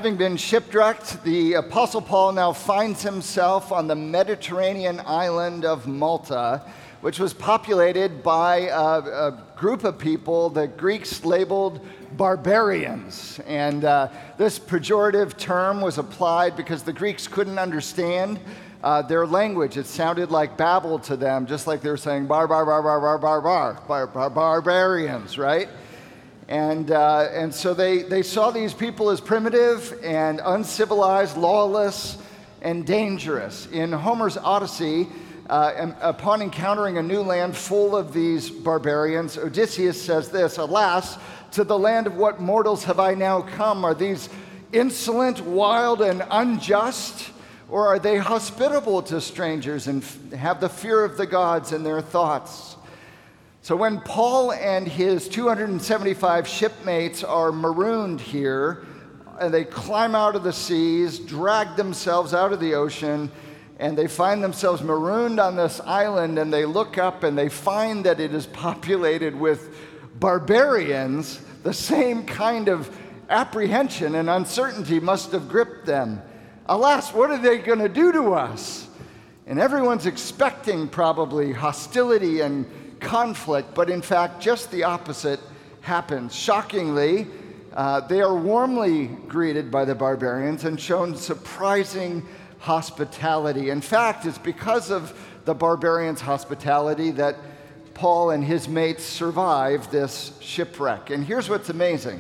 Having been shipwrecked, the Apostle Paul now finds himself on the Mediterranean island of Malta, which was populated by a group of people that Greeks labeled barbarians. And this pejorative term was applied because the Greeks couldn't understand their language. It sounded like Babel to them, just like they were saying barbarians, right? And so they saw these people as primitive and uncivilized, lawless, and dangerous. In Homer's Odyssey, upon encountering a new land full of these barbarians, Odysseus says this, "Alas, to the land of what mortals have I now come? Are these insolent, wild, and unjust? Or are they hospitable to strangers and have the fear of the gods in their thoughts?" So when Paul and his 275 shipmates are marooned here, and they climb out of the seas, drag themselves out of the ocean, and they find themselves marooned on this island, and they look up and they find that it is populated with barbarians, the same kind of apprehension and uncertainty must have gripped them. Alas, what are they going to do to us? And everyone's expecting probably hostility and conflict, but in fact, just the opposite happens. Shockingly, they are warmly greeted by the barbarians and shown surprising hospitality. In fact, it's because of the barbarians' hospitality that Paul and his mates survive this shipwreck. And here's what's amazing.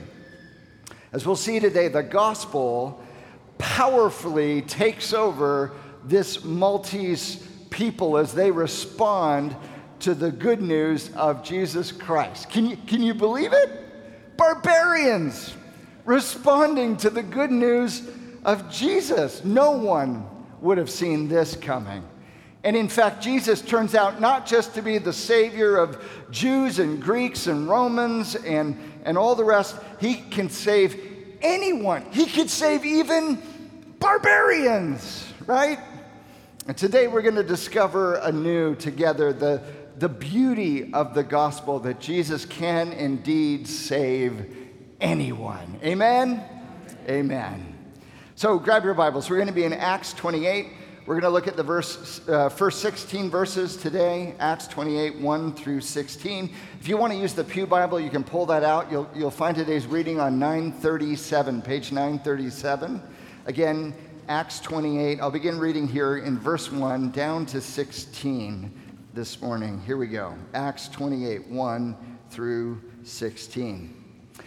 As we'll see today, the gospel powerfully takes over this Maltese people as they respond to the good news of Jesus Christ. Can you believe it? Barbarians responding to the good news of Jesus. No one would have seen this coming. And in fact, Jesus turns out not just to be the Savior of Jews and Greeks and Romans and all the rest. He can save anyone. He could save even barbarians, right? And today we're going to discover anew together the beauty of the gospel that Jesus can indeed save anyone. Amen? Amen. So grab your Bibles. We're going to be in Acts 28. We're going to look at the first 16 verses today, Acts 28, 1 through 16. If you want to use the Pew Bible, you can pull that out. You'll find today's reading on 937, page 937. Again, Acts 28. I'll begin reading here in verse 1 down to 16 this morning. Here we go. Acts 28, 1 through 16.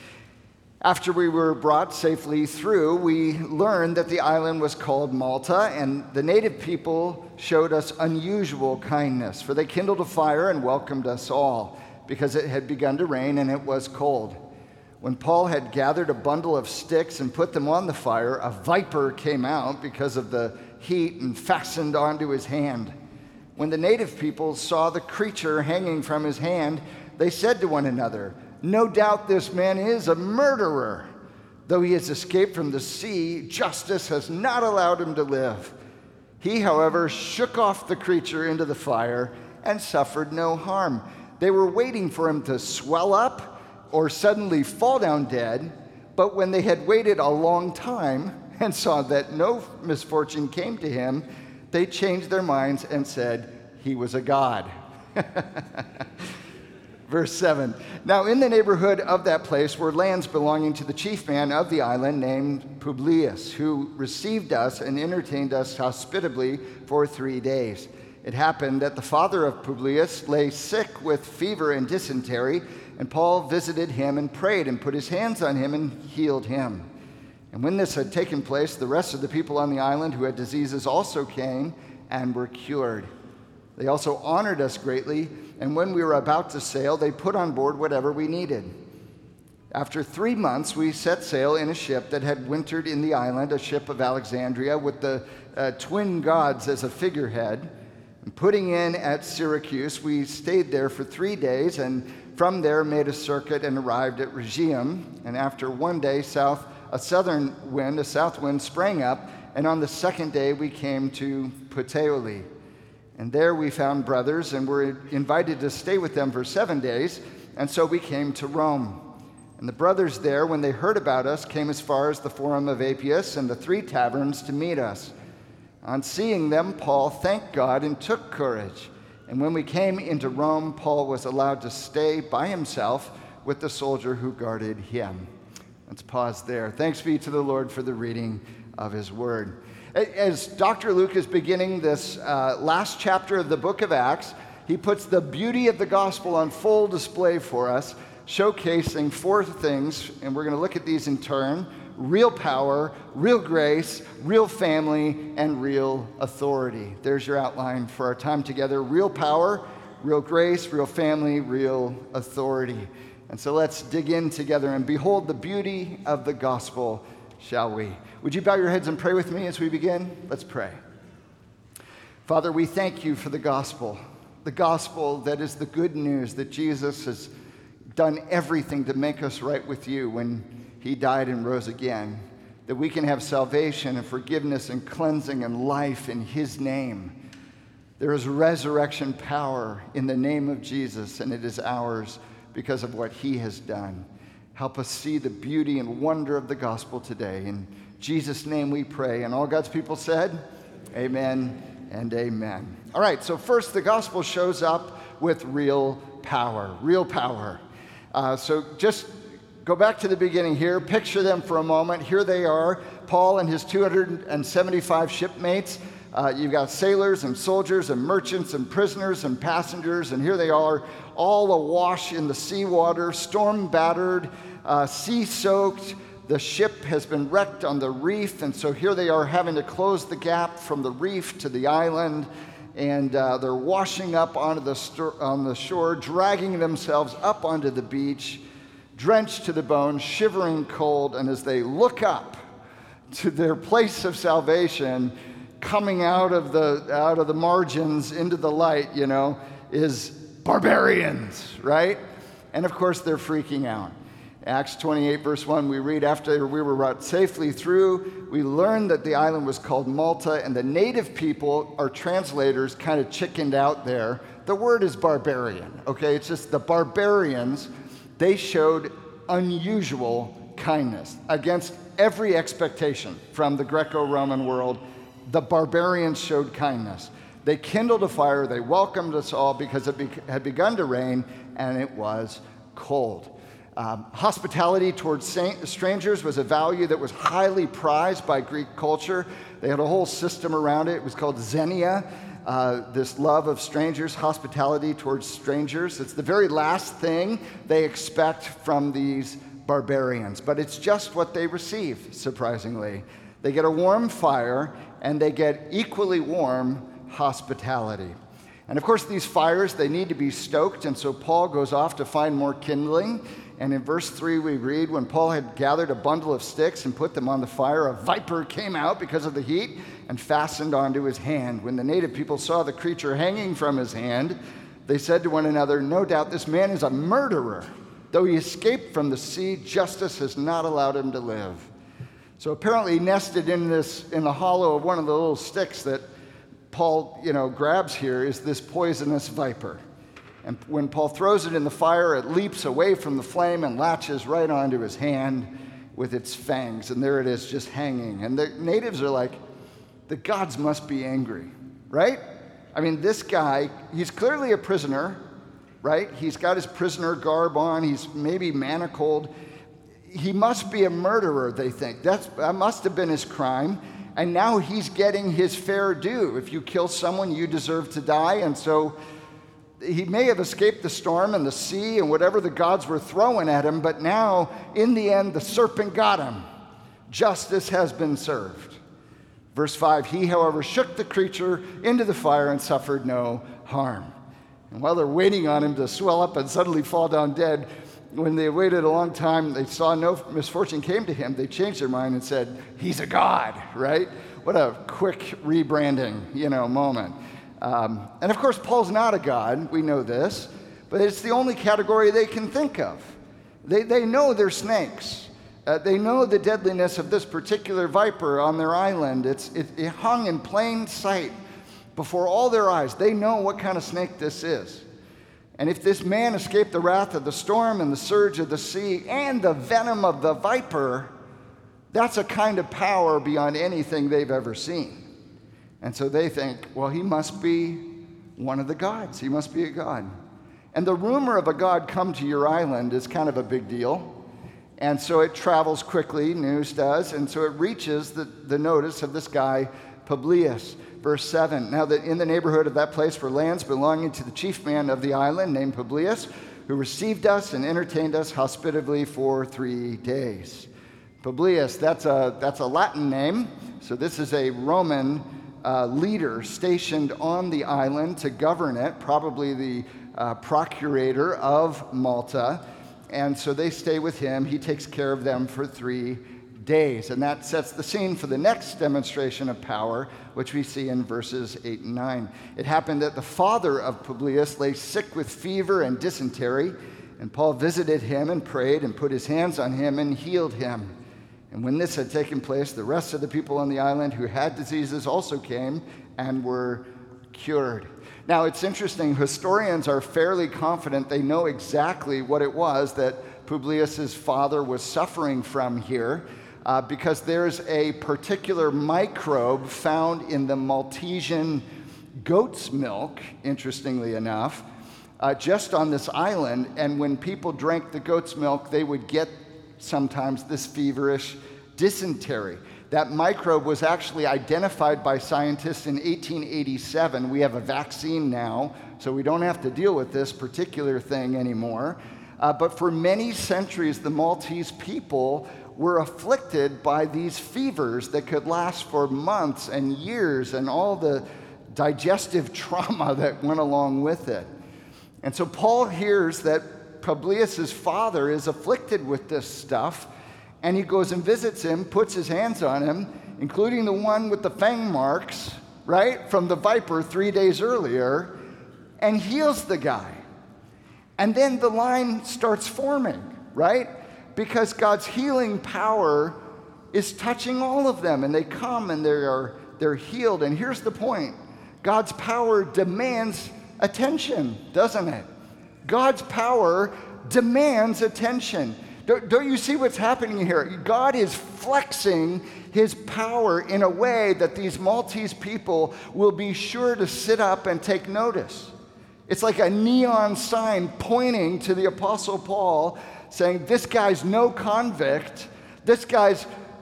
After we were brought safely through, we learned that the island was called Malta, and the native people showed us unusual kindness, for they kindled a fire and welcomed us all, because it had begun to rain and it was cold. When Paul had gathered a bundle of sticks and put them on the fire, a viper came out because of the heat and fastened onto his hand. When the native people saw the creature hanging from his hand, they said to one another, "No doubt this man is a murderer. Though he has escaped from the sea, justice has not allowed him to live." He, however, shook off the creature into the fire and suffered no harm. They were waiting for him to swell up or suddenly fall down dead, but when they had waited a long time and saw that no misfortune came to him, they changed their minds and said he was a god. Verse 7. Now in the neighborhood of that place were lands belonging to the chief man of the island named Publius, who received us and entertained us hospitably for 3 days. It happened that the father of Publius lay sick with fever and dysentery, and Paul visited him and prayed and put his hands on him and healed him. And when this had taken place, the rest of the people on the island who had diseases also came and were cured. They also honored us greatly, and when we were about to sail, they put on board whatever we needed. After 3 months, we set sail in a ship that had wintered in the island, a ship of Alexandria with the twin gods as a figurehead. And putting in at Syracuse, we stayed there for 3 days, and from there made a circuit and arrived at Rhegium. And after 1 day, a south wind sprang up, and on the second day we came to Puteoli. And there we found brothers and were invited to stay with them for 7 days, and so we came to Rome. And the brothers there, when they heard about us, came as far as the Forum of Appius and the 3 taverns to meet us. On seeing them, Paul thanked God and took courage. And when we came into Rome, Paul was allowed to stay by himself with the soldier who guarded him. Let's pause there. Thanks be to the Lord for the reading of his word. As Dr. Luke is beginning this last chapter of the book of Acts, he puts the beauty of the gospel on full display for us, showcasing 4 things, and we're going to look at these in turn: real power, real grace, real family, and real authority. There's your outline for our time together: real power, real grace, real family, real authority. And so let's dig in together and behold the beauty of the gospel, shall we? Would you bow your heads and pray with me as we begin? Let's pray. Father, we thank you for the gospel that is the good news that Jesus has done everything to make us right with you when he died and rose again, that we can have salvation and forgiveness and cleansing and life in his name. There is resurrection power in the name of Jesus, and it is ours because of what he has done. Help us see the beauty and wonder of the gospel today. In Jesus' name we pray. And all God's people said, amen and amen. All right, so first, the gospel shows up with real power. Real power. So just go back to the beginning here. Picture them for a moment. Here they are, Paul and his 275 shipmates. You've got sailors and soldiers and merchants and prisoners and passengers, and here they are, all awash in the seawater, storm-battered, sea-soaked. The ship has been wrecked on the reef, and so here they are having to close the gap from the reef to the island, and they're washing up on the shore, dragging themselves up onto the beach, drenched to the bone, shivering cold, and as they look up to their place of salvation, coming out of the margins into the light, is barbarians, right? And of course, they're freaking out. Acts 28, verse 1, we read, after we were brought safely through, we learned that the island was called Malta, and the native people, our translators, kind of chickened out there. The word is barbarian, okay? It's just the barbarians, they showed unusual kindness against every expectation from the Greco-Roman world. The barbarians showed kindness. They kindled a fire. They welcomed us all because it had begun to rain, and it was cold. Hospitality towards strangers was a value that was highly prized by Greek culture. They had a whole system around it. It was called xenia, this love of strangers, hospitality towards strangers. It's the very last thing they expect from these barbarians, but it's just what they receive, surprisingly. They get a warm fire, and they get equally warm hospitality. And of course, these fires, they need to be stoked, and so Paul goes off to find more kindling. And in verse 3, we read, when Paul had gathered a bundle of sticks and put them on the fire, a viper came out because of the heat and fastened onto his hand. When the native people saw the creature hanging from his hand, they said to one another, no doubt this man is a murderer. Though he escaped from the sea, justice has not allowed him to live. So apparently nested in the hollow of one of the little sticks that Paul, grabs here is this poisonous viper. And when Paul throws it in the fire, it leaps away from the flame and latches right onto his hand with its fangs. And there it is, just hanging. And the natives are like, the gods must be angry, right? I mean, this guy, he's clearly a prisoner, right? He's got his prisoner garb on. He's maybe manacled. He must be a murderer, they think. That must have been his crime. And now he's getting his fair due. If you kill someone, you deserve to die. And so he may have escaped the storm and the sea and whatever the gods were throwing at him, but now, in the end, the serpent got him. Justice has been served. Verse 5, he, however, shook the creature into the fire and suffered no harm. And while they're waiting on him to swell up and suddenly fall down dead, when they waited a long time, they saw no misfortune came to him, they changed their mind and said, he's a god, right? What a quick rebranding, moment. And of course, Paul's not a god, we know this, but it's the only category they can think of. They know they're snakes. They know the deadliness of this particular viper on their island. It hung in plain sight before all their eyes. They know what kind of snake this is. And if this man escaped the wrath of the storm and the surge of the sea and the venom of the viper, that's a kind of power beyond anything they've ever seen. And so they think, well, he must be one of the gods. He must be a god. And the rumor of a god come to your island is kind of a big deal. And so it travels quickly, news does, and so it reaches the notice of this guy, Publius. Verse 7, now that in the neighborhood of that place were lands belonging to the chief man of the island named Publius, who received us and entertained us hospitably for 3 days. Publius, that's a Latin name, so this is a Roman leader stationed on the island to govern it, probably the procurator of Malta. And so they stay with him. He takes care of them for 3 days. And that sets the scene for the next demonstration of power, which we see in verses 8 and 9. It happened that the father of Publius lay sick with fever and dysentery, and Paul visited him and prayed and put his hands on him and healed him. And when this had taken place, the rest of the people on the island who had diseases also came and were cured. Now, it's interesting. Historians are fairly confident they know exactly what it was that Publius's father was suffering from here, because there's a particular microbe found in the Maltesian goat's milk, interestingly enough, just on this island. And when people drank the goat's milk, they would get sometimes this feverish dysentery. That microbe was actually identified by scientists in 1887. We have a vaccine now, so we don't have to deal with this particular thing anymore. But for many centuries, the Maltese people were afflicted by these fevers that could last for months and years, and all the digestive trauma that went along with it. And so Paul hears that Publius's father is afflicted with this stuff, and he goes and visits him, puts his hands on him, including the one with the fang marks, right, from the viper 3 days earlier, and heals the guy. And then the line starts forming, right? Because God's healing power is touching all of them, and they come and they're healed. And here's the point. God's power demands attention, doesn't it? God's power demands attention. Don't you see what's happening here? God is flexing his power in a way that these Maltese people will be sure to sit up and take notice. It's like a neon sign pointing to the Apostle Paul, saying, this guy's no convict. This guy's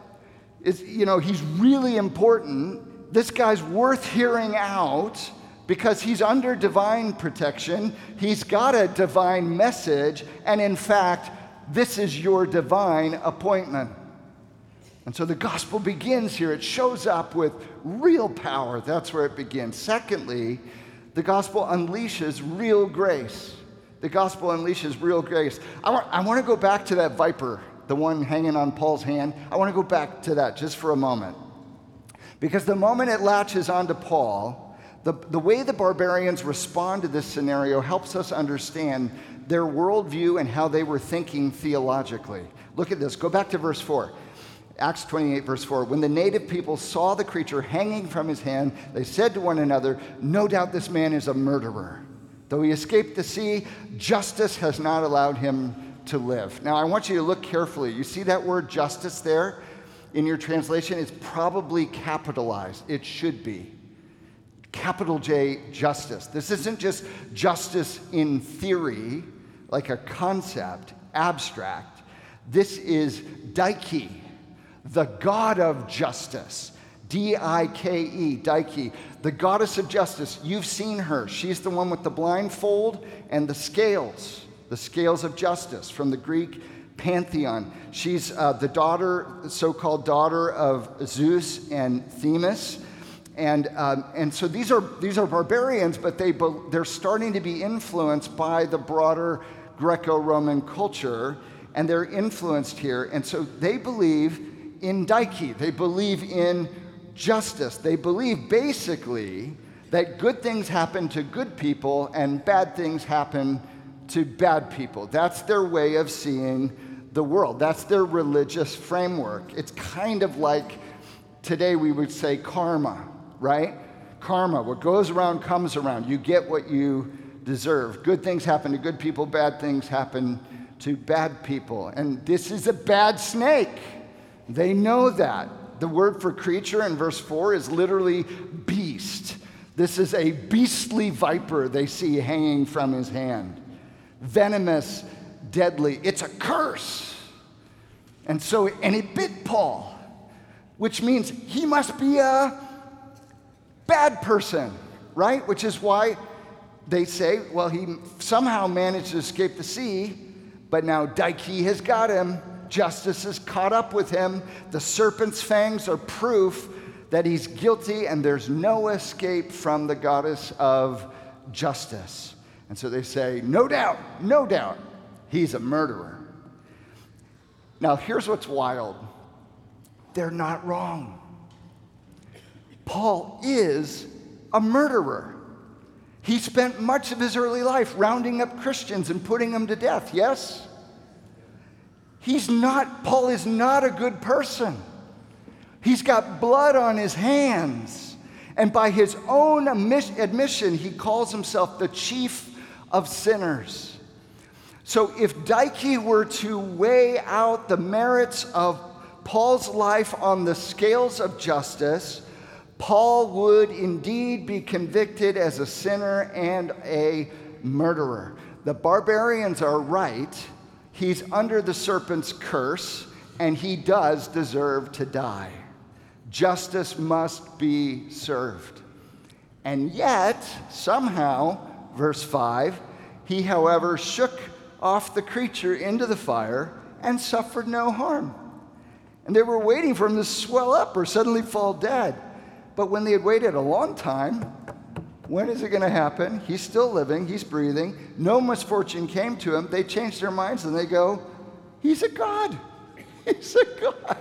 he's really important. This guy's worth hearing out because he's under divine protection. He's got a divine message. And in fact, this is your divine appointment. And so the gospel begins here. It shows up with real power. That's where it begins. Secondly, the gospel unleashes real grace. The gospel unleashes real grace. I want to go back to that viper, the one hanging on Paul's hand. I want to go back to that just for a moment. Because the moment it latches onto Paul, the way the barbarians respond to this scenario helps us understand their worldview and how they were thinking theologically. Look at this. Go back to verse 4. Acts 28, verse 4. When the native people saw the creature hanging from his hand, they said to one another, no doubt this man is a murderer. Though he escaped the sea, justice has not allowed him to live. Now, I want you to look carefully. You see that word justice there in your translation? It's probably capitalized. It should be. Capital J, justice. This isn't just justice in theory, like a concept, abstract. This is Dike, the god of justice. D-I-K-E, Dike, the goddess of justice. You've seen her. She's the one with the blindfold and the scales of justice from the Greek pantheon. She's the so-called daughter of Zeus and Themis. And so these are barbarians, but they're starting to be influenced by the broader Greco-Roman culture, and they're influenced here. And so they believe in Dike. They believe in justice. They believe basically that good things happen to good people and bad things happen to bad people. That's their way of seeing the world. That's their religious framework. It's kind of like today we would say karma, right? Karma, what goes around comes around. You get what you deserve. Good things happen to good people, bad things happen to bad people. And this is a bad snake. They know that. The word for creature in verse 4 is literally beast. This is a beastly viper they see hanging from his hand. Venomous, deadly. It's a curse. And it bit Paul, which means he must be a bad person, right? Which is why they say, well, he somehow managed to escape the sea, but now Dike has got him. Justice is caught up with him. The serpent's fangs are proof that he's guilty, and there's no escape from the goddess of justice. And so they say, no doubt, he's a murderer. Now, here's what's wild. They're not wrong. Paul is a murderer. He spent much of his early life rounding up Christians and putting them to death, yes? Paul is not a good person. He's got blood on his hands. And by his own admission, he calls himself the chief of sinners. So if Dike were to weigh out the merits of Paul's life on the scales of justice, Paul would indeed be convicted as a sinner and a murderer. The barbarians are right. He's under the serpent's curse, and he does deserve to die. Justice must be served. And yet, somehow, verse 5, he, however, shook off the creature into the fire and suffered no harm. And they were waiting for him to swell up or suddenly fall dead. But when they had waited a long time, when is it going to happen? He's still living, he's breathing, no misfortune came to him. They changed their minds and they go, he's a god. He's a god.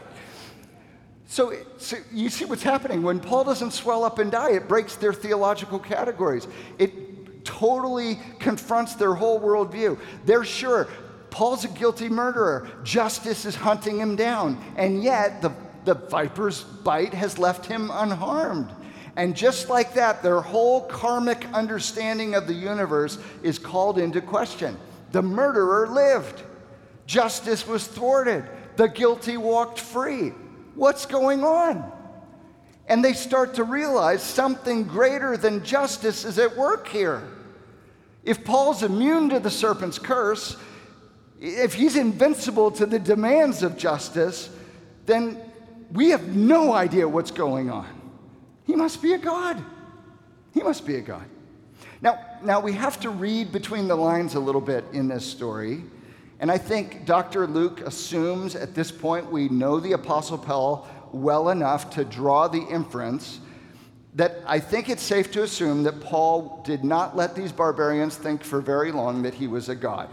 So you see what's happening. When Paul doesn't swell up and die, it breaks their theological categories. It totally confronts their whole worldview. They're sure Paul's a guilty murderer. Justice is hunting him down. And yet the viper's bite has left him unharmed. And just like that, their whole karmic understanding of the universe is called into question. The murderer lived. Justice was thwarted. The guilty walked free. What's going on? And they start to realize something greater than justice is at work here. If Paul's immune to the serpent's curse, if he's invincible to the demands of justice, then we have no idea what's going on. He must be a god. He must be a god. Now we have to read between the lines a little bit in this story. And I think Dr. Luke assumes at this point we know the Apostle Paul well enough to draw the inference that I think it's safe to assume that Paul did not let these barbarians think for very long that he was a god.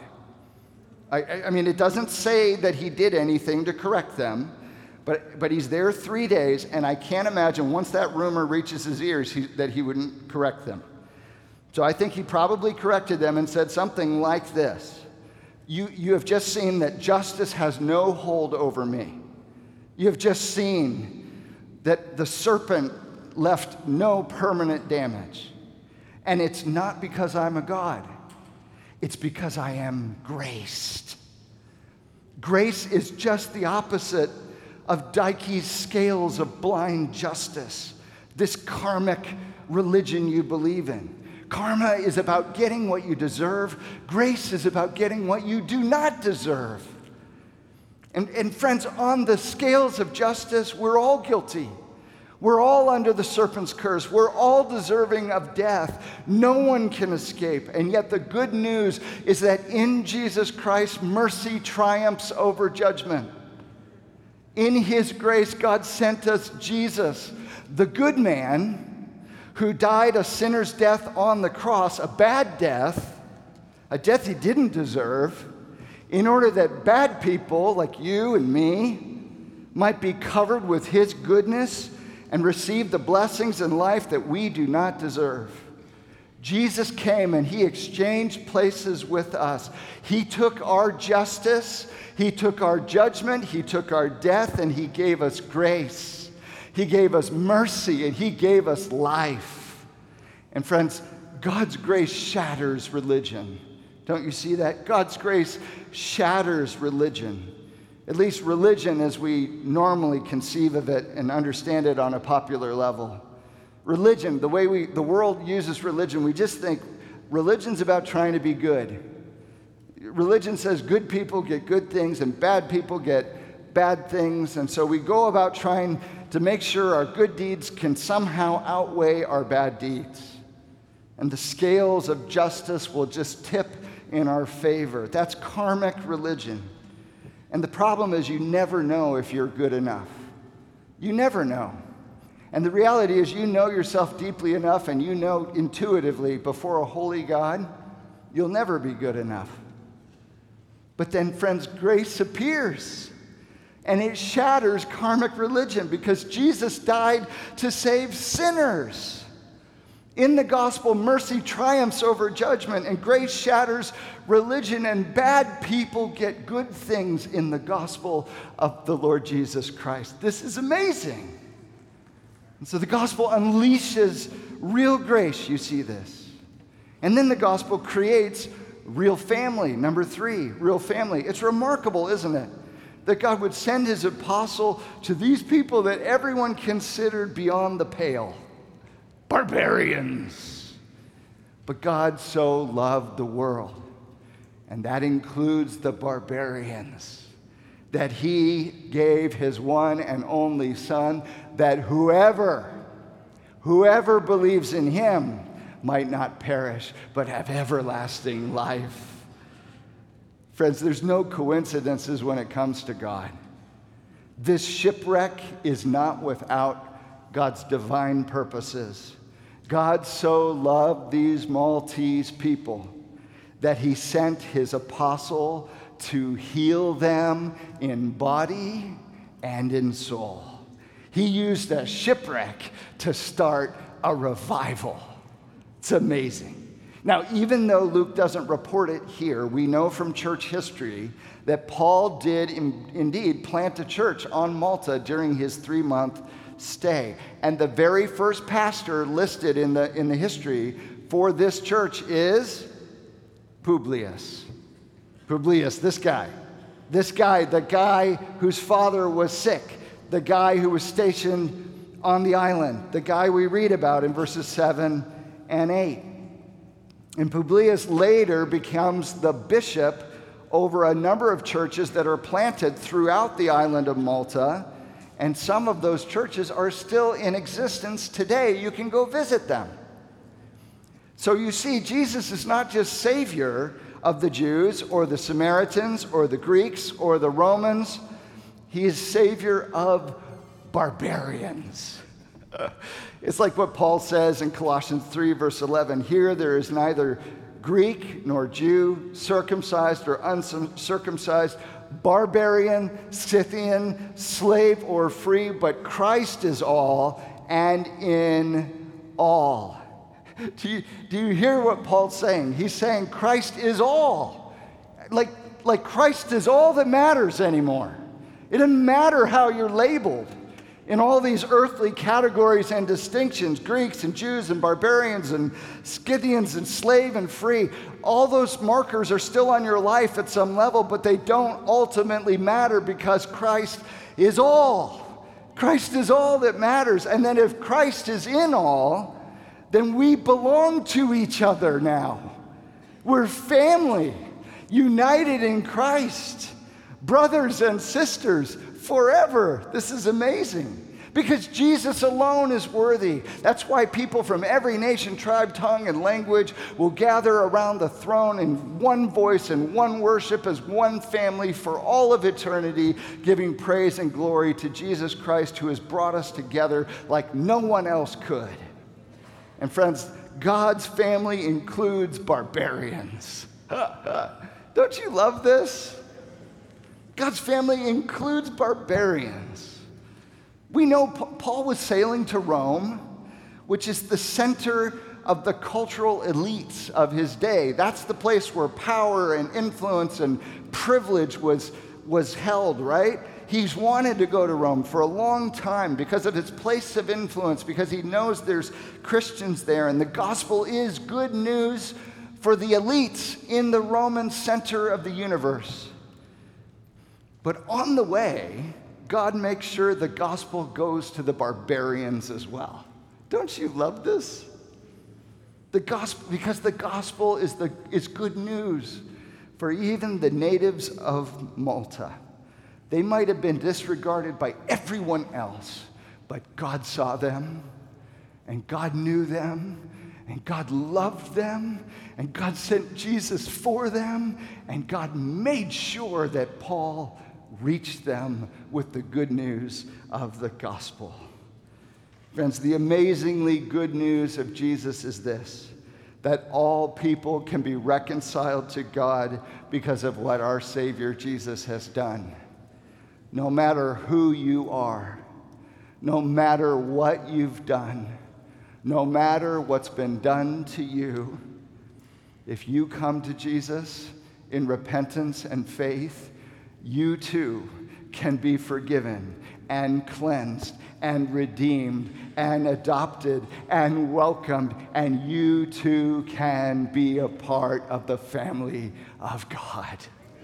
I mean, it doesn't say that he did anything to correct them, but he's there 3 days, and I can't imagine once that rumor reaches his ears that he wouldn't correct them. So I think he probably corrected them and said something like this. You have just seen that justice has no hold over me. You have just seen that the serpent left no permanent damage. And it's not because I'm a god. It's because I am graced. Grace is just the opposite of Dike's scales of blind justice, this karmic religion you believe in. Karma is about getting what you deserve. Grace is about getting what you do not deserve. And friends, on the scales of justice, we're all guilty. We're all under the serpent's curse. We're all deserving of death. No one can escape. And yet the good news is that in Jesus Christ, mercy triumphs over judgment. In his grace, God sent us Jesus, the good man, who died a sinner's death on the cross, a bad death, a death he didn't deserve, in order that bad people like you and me might be covered with his goodness and receive the blessings in life that we do not deserve. Jesus came and he exchanged places with us. He took our justice, he took our judgment, he took our death, and he gave us grace. He gave us mercy, and he gave us life. And friends, God's grace shatters religion. Don't you see that? God's grace shatters religion. At least religion as we normally conceive of it and understand it on a popular level. Religion, the way the world uses religion, we just think religion's about trying to be good. Religion says good people get good things and bad people get bad things. And so we go about trying to make sure our good deeds can somehow outweigh our bad deeds. And the scales of justice will just tip in our favor. That's karmic religion. And the problem is you never know if you're good enough. You never know. And the reality is you know yourself deeply enough and you know intuitively before a holy God, you'll never be good enough. But then, friends, grace appears. And it shatters karmic religion because Jesus died to save sinners. In the gospel, mercy triumphs over judgment, and grace shatters religion, and bad people get good things in the gospel of the Lord Jesus Christ. This is amazing. And so the gospel unleashes real grace, you see this. And then the gospel creates real family. Number 3, real family. It's remarkable, isn't it? That God would send his apostle to these people that everyone considered beyond the pale. Barbarians. But God so loved the world, and that includes the barbarians, that he gave his one and only Son, that whoever believes in him might not perish, but have everlasting life. Friends, there's no coincidences when it comes to God. This shipwreck is not without God's divine purposes. God so loved these Maltese people that he sent his apostle to heal them in body and in soul. He used a shipwreck to start a revival. It's amazing. Now, even though Luke doesn't report it here, we know from church history that Paul did indeed plant a church on Malta during his 3-month stay. And the very first pastor listed in the history for this church is Publius. Publius, this guy, the guy whose father was sick, the guy who was stationed on the island, the guy we read about in verses 7 and 8. And Publius later becomes the bishop over a number of churches that are planted throughout the island of Malta. And some of those churches are still in existence today. You can go visit them. So you see, Jesus is not just Savior of the Jews or the Samaritans or the Greeks or the Romans. He is Savior of barbarians. It's like what Paul says in Colossians 3, verse 11. Here there is neither Greek nor Jew, circumcised or uncircumcised, barbarian, Scythian, slave or free, but Christ is all and in all. Do you hear what Paul's saying? He's saying Christ is all. Like Christ is all that matters anymore. It doesn't matter how you're labeled in all these earthly categories and distinctions, Greeks and Jews and barbarians and Scythians and slave and free. All those markers are still on your life at some level, but they don't ultimately matter because Christ is all. Christ is all that matters. And then if Christ is in all, then we belong to each other now. We're family, united in Christ, brothers and sisters forever. This is amazing. Because Jesus alone is worthy. That's why people from every nation, tribe, tongue, and language will gather around the throne in one voice and one worship as one family for all of eternity, giving praise and glory to Jesus Christ, who has brought us together like no one else could. And friends, God's family includes barbarians. Don't you love this? God's family includes barbarians. We know Paul was sailing to Rome, which is the center of the cultural elites of his day. That's the place where power and influence and privilege was held, right? He's wanted to go to Rome for a long time because of his place of influence, because he knows there's Christians there, and the gospel is good news for the elites in the Roman center of the universe. But on the way, God makes sure the gospel goes to the barbarians as well. Don't you love this? The gospel, because the gospel is good news for even the natives of Malta. They might have been disregarded by everyone else, but God saw them, and God knew them, and God loved them, and God sent Jesus for them, and God made sure that Paul reached them with the good news of the gospel. Friends, the amazingly good news of Jesus is this: that all people can be reconciled to God because of what our Savior Jesus has done. No matter who you are, no matter what you've done, no matter what's been done to you, if you come to Jesus in repentance and faith, you too can be forgiven and cleansed and redeemed and adopted and welcomed, and you too can be a part of the family of God.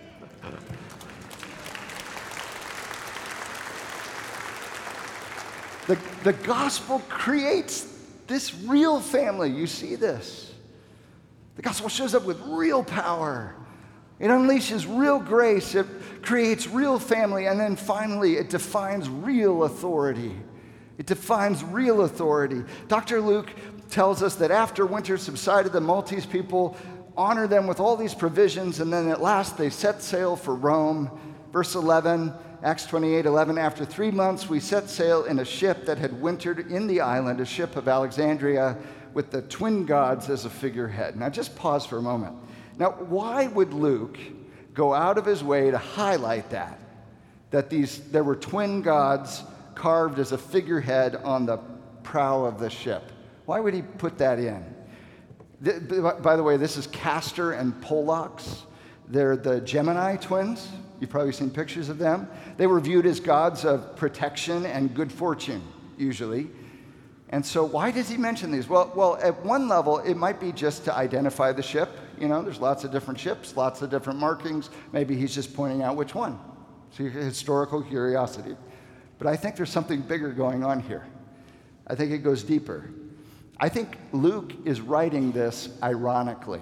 The gospel creates this real family. You see this. The gospel shows up with real power. It unleashes real grace. It creates real family. And then finally, it defines real authority. It defines real authority. Dr. Luke tells us that after winter subsided, the Maltese people honored them with all these provisions, and then at last they set sail for Rome. Verse 11, Acts 28:11, after 3 months we set sail in a ship that had wintered in the island, a ship of Alexandria with the twin gods as a figurehead. Now just pause for a moment. Now, why would Luke go out of his way to highlight that there were twin gods carved as a figurehead on the prow of the ship? Why would he put that in? By the way, this is Castor and Pollux. They're the Gemini twins. You've probably seen pictures of them. They were viewed as gods of protection and good fortune, usually. And so why does he mention these? Well, at one level, it might be just to identify the ship. You know, there's lots of different ships, lots of different markings. Maybe he's just pointing out which one. So historical curiosity. But I think there's something bigger going on here. I think it goes deeper. I think Luke is writing this ironically.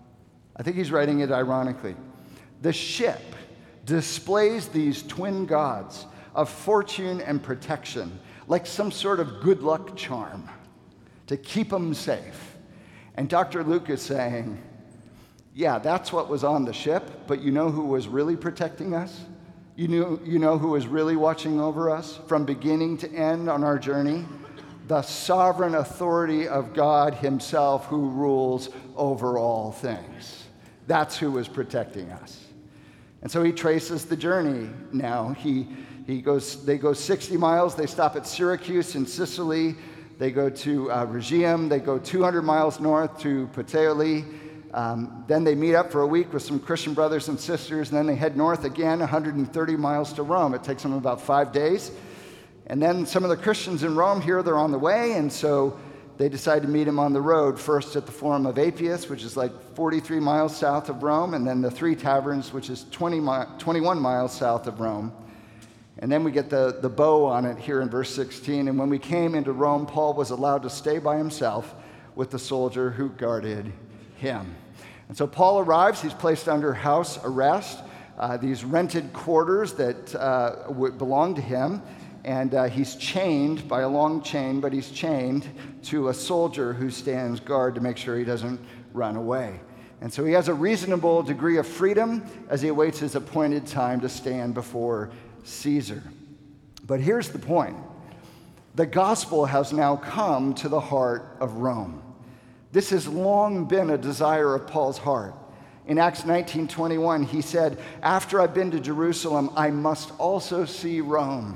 I think he's writing it ironically. The ship displays these twin gods of fortune and protection, like some sort of good luck charm to keep them safe. And Dr. Luke is saying, yeah, that's what was on the ship, but you know who was really protecting us? You know who was really watching over us from beginning to end on our journey? The sovereign authority of God himself, who rules over all things. That's who was protecting us. And so he traces the journey now. They go 60 miles. They stop at Syracuse in Sicily. They go to Rhegium. They go 200 miles north to Puteoli. Then they meet up for a week with some Christian brothers and sisters, and then they head north again, 130 miles to Rome. It takes them about 5 days. And then some of the Christians in Rome hear they're on the way, and so they decide to meet him on the road, first at the Forum of Appius, which is like 43 miles south of Rome, and then the Three Taverns, which is 21 miles south of Rome. And then we get the bow on it here in verse 16. And when we came into Rome, Paul was allowed to stay by himself with the soldier who guarded him. And so Paul arrives. He's placed under house arrest, these rented quarters that belong to him. And he's chained by a long chain, but he's chained to a soldier who stands guard to make sure he doesn't run away. And so he has a reasonable degree of freedom as he awaits his appointed time to stand before Caesar. But here's the point. The gospel has now come to the heart of Rome. This has long been a desire of Paul's heart. In Acts 19:21, he said, after I've been to Jerusalem, I must also see Rome.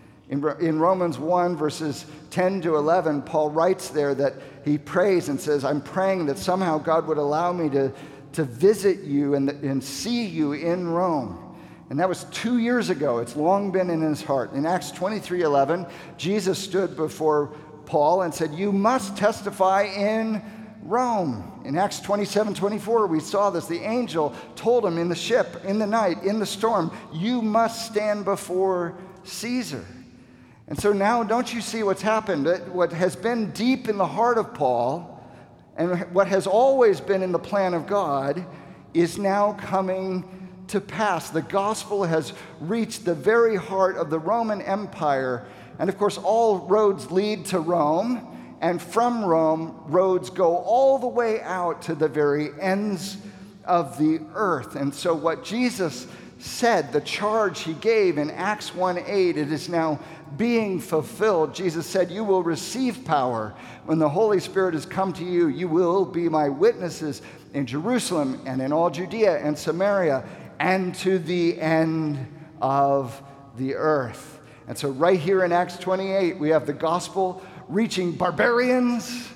In Romans 1, verses 10 to 11, Paul writes there that he prays and says, I'm praying that somehow God would allow me to visit you and see you in Rome. And that was 2 years ago. It's long been in his heart. In Acts 23:11, Jesus stood before Paul and said, "You must testify in Rome." In Acts 27:24, we saw this. The angel told him in the ship, in the night, in the storm, "You must stand before Caesar." And so now, don't you see what's happened? What has been deep in the heart of Paul and what has always been in the plan of God is now coming to pass. The gospel has reached the very heart of the Roman Empire. And of course, all roads lead to Rome. And from Rome, roads go all the way out to the very ends of the earth. And so what Jesus said, the charge he gave in Acts 1:8, it is now being fulfilled. Jesus said, "You will receive power when the Holy Spirit has come to you. You will be my witnesses in Jerusalem and in all Judea and Samaria and to the end of the earth." And so right here in Acts 28, we have the gospel reaching barbarians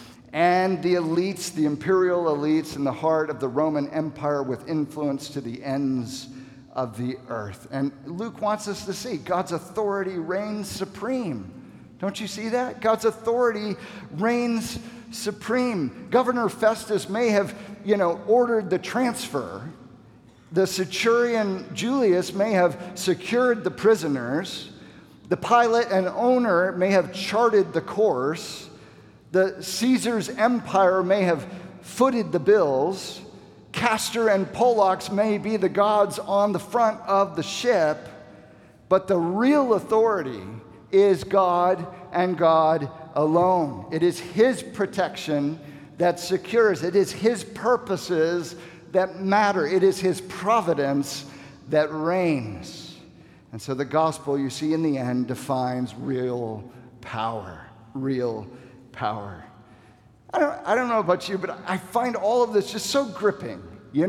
and the elites, the imperial elites in the heart of the Roman Empire with influence to the ends of the earth. And Luke wants us to see God's authority reigns supreme. Don't you see that? God's authority reigns supreme. Governor Festus may have, ordered the transfer. The centurion Julius may have secured the prisoners. The pilot and owner may have charted the course. The Caesar's empire may have footed the bills. Castor and Pollux may be the gods on the front of the ship, but the real authority is God and God alone. It is his protection that secures. It is his purposes that matter. It is his providence that reigns. And so the gospel, you see, in the end, defines real power. Real power. I don't know about you, but I find all of this just so gripping,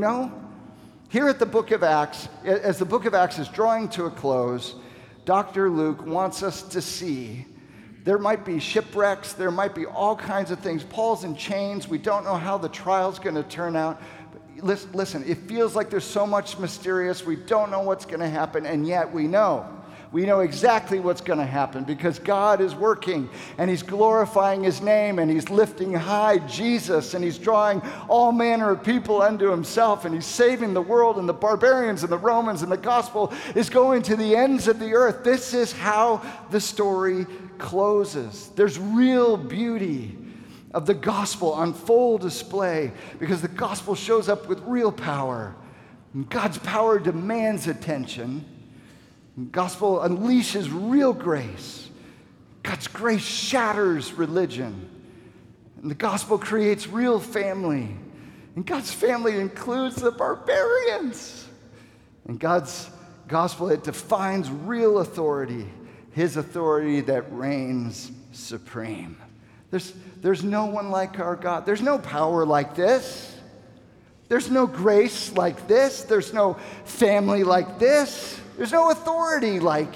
Here at the book of Acts, as the book of Acts is drawing to a close, Dr. Luke wants us to see there might be shipwrecks, there might be all kinds of things. Paul's in chains. We don't know how the trial's going to turn out. Listen, it feels like there's so much mysterious. We don't know what's going to happen, and yet we know. We know exactly what's going to happen because God is working, and he's glorifying his name, and he's lifting high Jesus, and he's drawing all manner of people unto himself, and he's saving the world, and the barbarians and the Romans, and the gospel is going to the ends of the earth. This is how the story closes. There's real beauty of the gospel on full display because the gospel shows up with real power. And God's power demands attention. The gospel unleashes real grace. God's grace shatters religion. And the gospel creates real family. And God's family includes the barbarians. And God's gospel, it defines real authority, his authority that reigns supreme. There's no one like our God. There's no power like this. There's no grace like this. There's no family like this. There's no authority like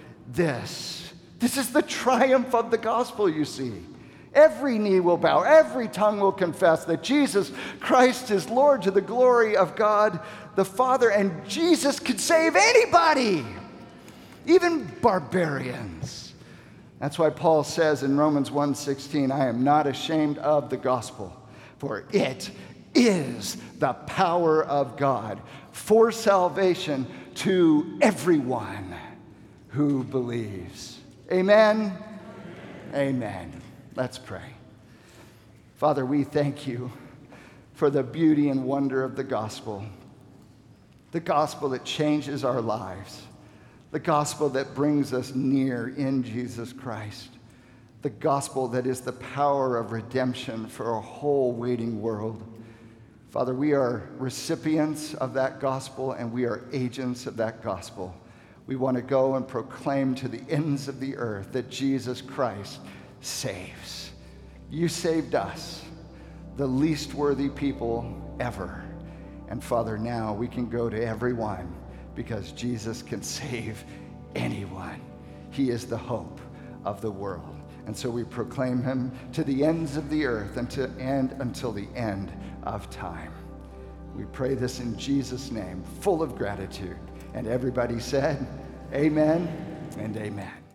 this. This is the triumph of the gospel, you see. Every knee will bow, every tongue will confess that Jesus Christ is Lord to the glory of God the Father. And Jesus could save anybody, even barbarians. That's why Paul says in Romans 1:16, "I am not ashamed of the gospel, for it is the power of God for salvation to everyone who believes." Amen? Amen. Let's pray. Father, we thank you for the beauty and wonder of the gospel that changes our lives, the gospel that brings us near in Jesus Christ, the gospel that is the power of redemption for a whole waiting world. Father, we are recipients of that gospel and we are agents of that gospel. We want to go and proclaim to the ends of the earth that Jesus Christ saves. You saved us, the least worthy people ever. And Father, now we can go to everyone because Jesus can save anyone. He is the hope of the world. And so we proclaim him to the ends of the earth and until the end of time. We pray this in Jesus' name, full of gratitude. And everybody said, amen and amen.